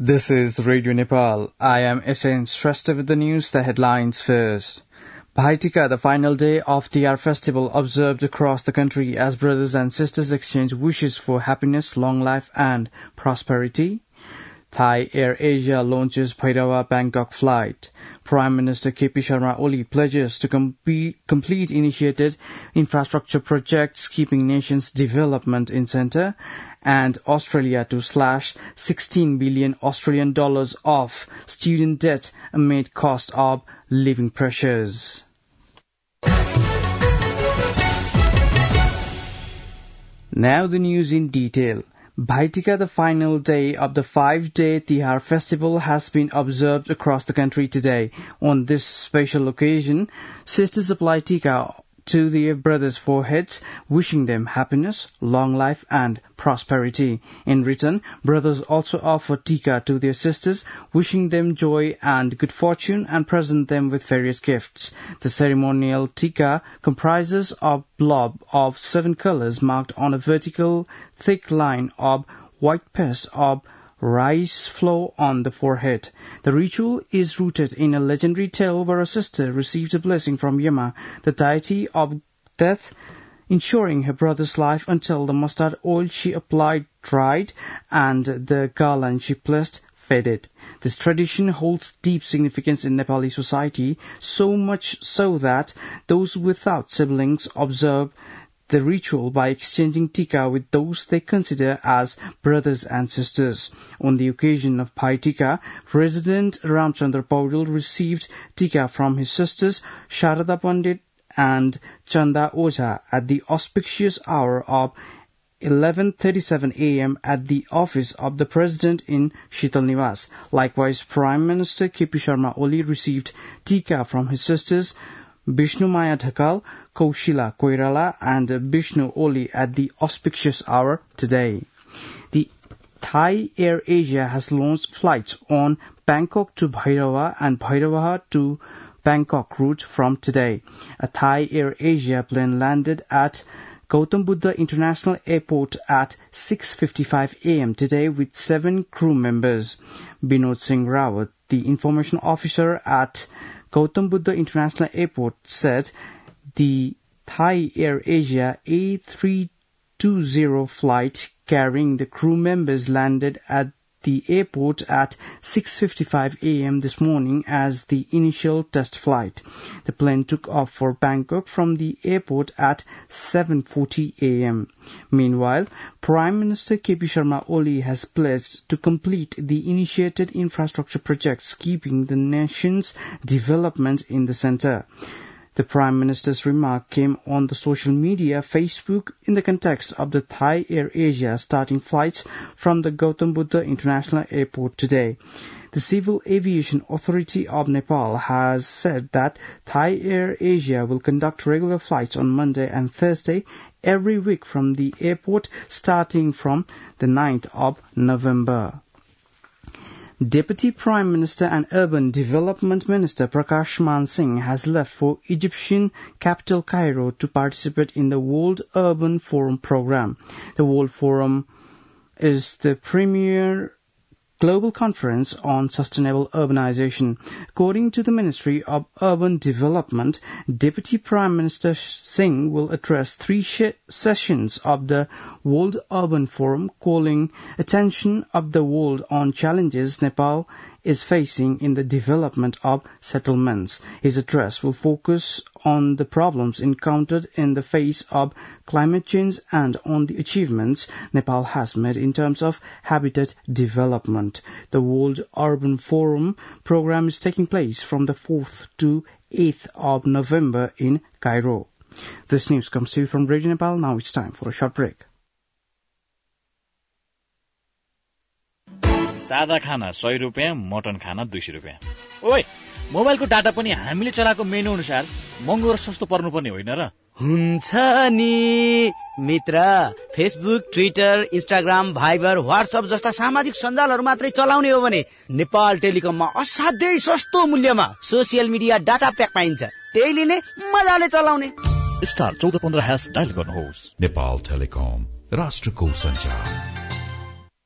This is Radio Nepal. I am SN Shrestha with the news, the headlines first. Bhai Tika, the final day of Tihar festival, observed across the country as brothers and sisters exchange wishes for happiness, long life and prosperity. Thai Air Asia launches Bhairava Bangkok flight. Prime Minister KP Sharma Oli pledges to complete initiated infrastructure projects keeping nation's development in centre, and Australia to slash 16 billion Australian dollars off student debt amid cost of living pressures. Now the news in detail. Bhai Tika, the final day of the 5-day Tihar festival, has been observed across the country today. On this special occasion, sisters apply Tika to their brothers' foreheads, wishing them happiness, long life and prosperity. In return, brothers also offer Tika to their sisters, wishing them joy and good fortune and present them with various gifts. The ceremonial Tika comprises a blob of 7 colors marked on a vertical thick line of white paste of rice flour on the forehead. The ritual is rooted in a legendary tale where a sister received a blessing from Yama, the deity of death, ensuring her brother's life until the mustard oil she applied dried and the garland she placed faded. This tradition holds deep significance in Nepali society, so much so that those without siblings observe the ritual by exchanging Tika with those they consider as brothers and sisters. On the occasion of Bhai Tika, President Ramchandra Paudel received Tika from his sisters Sharada Pandit and Chanda Oja at the auspicious hour of 11:37 a.m. at the office of the President in Shital Niwas. Likewise, Prime Minister KP Sharma Oli received Tika from his sisters Vishnu Maya Dhakal, Kaushila Koirala and Vishnu Oli at the auspicious hour today. The Thai Air Asia has launched flights on Bangkok to Bhairava and Bhairava to Bangkok route from today. A Thai Air Asia plane landed at Gautam Buddha International Airport at 6:55 a.m. today with 7 crew members. Binod Singh Rawat, the information officer at Gautam Buddha International Airport, said the Thai Air Asia A320 flight carrying the crew members landed at the airport at 6:55 a.m. this morning as the initial test flight. The plane took off for Bangkok from the airport at 7:40 a.m. Meanwhile, Prime Minister KP Sharma Oli has pledged to complete the initiated infrastructure projects keeping the nation's development in the centre. The Prime Minister's remark came on the social media Facebook in the context of the Thai Air Asia starting flights from the Gautam Buddha International Airport today. The Civil Aviation Authority of Nepal has said that Thai Air Asia will conduct regular flights on Monday and Thursday every week from the airport starting from the 9th of November. Deputy Prime Minister and Urban Development Minister Prakash Man Singh has left for Egyptian capital Cairo to participate in the World Urban Forum program. The World Forum is the premier global conference on sustainable urbanization. According to the Ministry of Urban Development, Deputy Prime Minister Singh will address 3 sessions of the World Urban Forum, calling attention of the world on challenges Nepal is facing in the development of settlements. His address will focus on the problems encountered in the face of climate change and on the achievements Nepal has made in terms of habitat development. The World Urban Forum program is taking place from the 4th to 8th of November in Cairo. This news comes to you from Radio Nepal. Now it's time for a short break. सादा खाना 100 रुपैयाँ, mutton खाना 200 रुपैयाँ। ओइ, मोबाइलको data पनि हामीले चलाएको मेनु अनुसार महँगो र सस्तो पर्नुपर्ने होइन र? हुन्छ नि मित्र, Facebook, Twitter, Instagram, Viber, WhatsApp जस्ता सामाजिक सञ्जालहरू मात्रै चलाउने हो भने नेपाल टेलिकममा असाध्यै सस्तो मूल्यमा सोशल मिडिया डाटा प्याक पाइन्छ। त्यही लिने, मजाले चलाउने। स्टार 1415# डायल गर्नुहोस्। नेपाल टेलिकम, राष्ट्रको सञ्चार।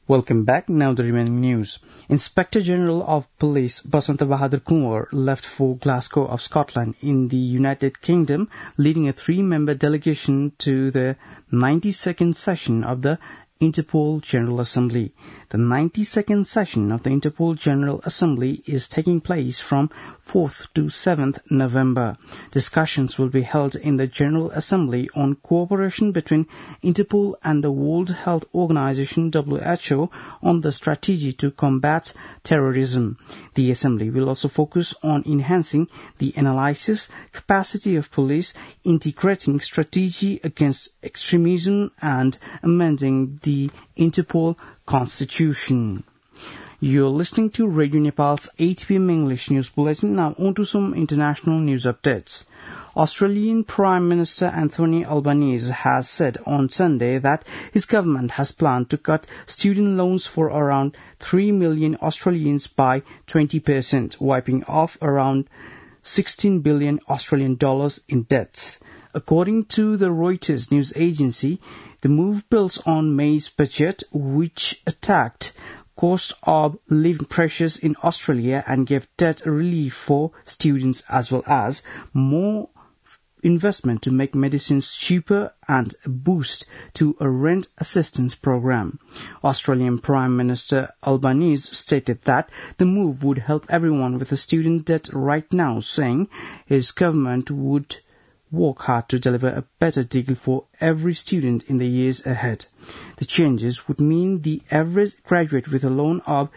Welcome back. Now the remaining news. Inspector General of Police Basanta Bahadur Kunwar left for Glasgow of Scotland in the United Kingdom, leading a 3-member delegation to the 92nd session of the Interpol General Assembly. The 92nd session of the Interpol General Assembly is taking place from 4th to 7th November. Discussions will be held in the General Assembly on cooperation between Interpol and the World Health Organization WHO on the strategy to combat terrorism. The Assembly will also focus on enhancing the analysis capacity of police, integrating strategy against extremism and amending the Interpol Constitution. You're listening to Radio Nepal's 8 p.m. English News Bulletin. Now on to some international news updates. Australian Prime Minister Anthony Albanese has said on Sunday that his government has planned to cut student loans for around 3 million Australians by 20%, wiping off around 16 billion Australian dollars in debts. According to the Reuters news agency, the move builds on May's budget, which attacked cost of living pressures in Australia and gave debt relief for students as well as more investment to make medicines cheaper and a boost to a rent assistance program. Australian Prime Minister Albanese stated that the move would help everyone with a student debt right now, saying his government would work hard to deliver a better deal for every student in the years ahead. The changes would mean the average graduate with a loan of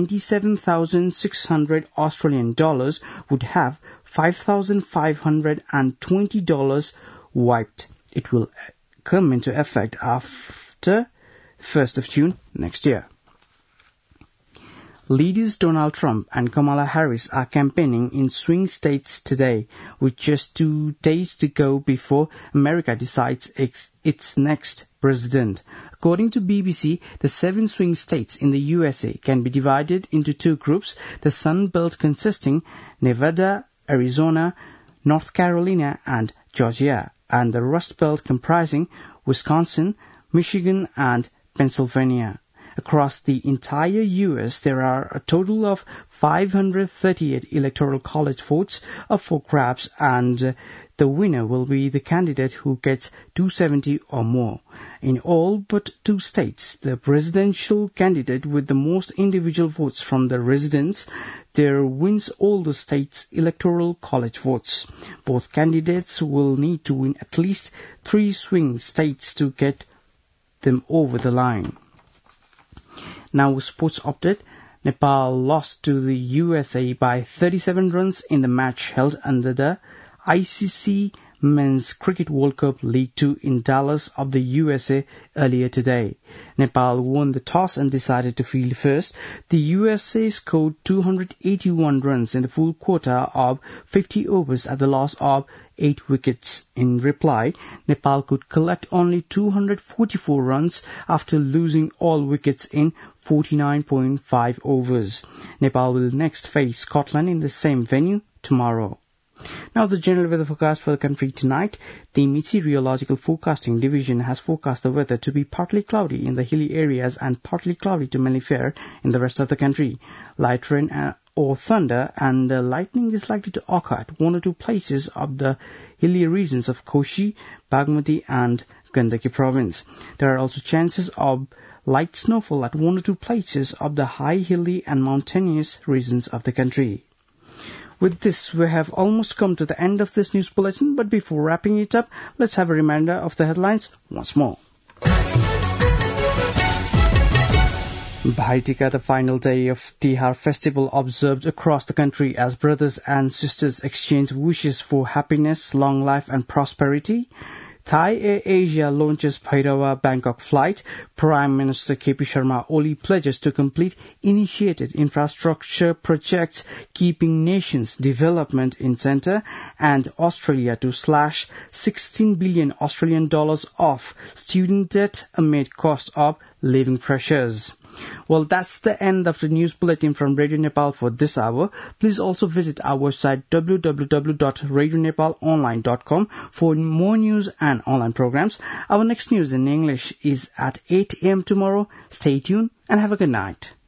27,600 Australian dollars would have $5,520 wiped. It will come into effect after 1st of June next year. Leaders Donald Trump and Kamala Harris are campaigning in swing states today, with just 2 days to go before America decides its next president. According to BBC, the 7 swing states in the USA can be divided into 2 groups, the Sun Belt consisting Nevada, Arizona, North Carolina and Georgia, and the Rust Belt comprising Wisconsin, Michigan and Pennsylvania. Across the entire U.S., there are a total of 538 electoral college votes up for grabs, and the winner will be the candidate who gets 270 or more. In all but 2 states, the presidential candidate with the most individual votes from the residents there wins all the states' electoral college votes. Both candidates will need to win at least 3 swing states to get them over the line. Now, sports update. Nepal lost to the USA by 37 runs in the match held under the ICC Men's Cricket World Cup League 2 in Dallas of the USA earlier today. Nepal won the toss and decided to field first. The USA scored 281 runs in the full quarter of 50 overs at the loss of 8 wickets. In reply, Nepal could collect only 244 runs after losing all wickets in 49.5 overs. Nepal will next face Scotland in the same venue tomorrow. Now the general weather forecast for the country tonight. The Meteorological Forecasting Division has forecast the weather to be partly cloudy in the hilly areas and partly cloudy to mainly fair in the rest of the country. Light rain or thunder and lightning is likely to occur at 1 or 2 places of the hilly regions of Koshi, Bagmati and Gandaki province. There are also chances of light snowfall at 1 or 2 places of the high hilly and mountainous regions of the country. With this, we have almost come to the end of this news bulletin, but before wrapping it up, let's have a reminder of the headlines once more. Bhai Tika, the final day of Tihar festival, observed across the country as brothers and sisters exchange wishes for happiness, long life and prosperity. Thai Air Asia launches Bhairava Bangkok flight. Prime Minister KP Sharma Oli pledges to complete initiated infrastructure projects keeping nation's development in center, and Australia to slash 16 billion Australian dollars off student debt amid cost of living pressures. Well, that's the end of the news bulletin from Radio Nepal for this hour. Please also visit our website www.radionepalonline.com for more news and and online programs. Our next news in English is at 8 a.m. tomorrow. Stay tuned and have a good night.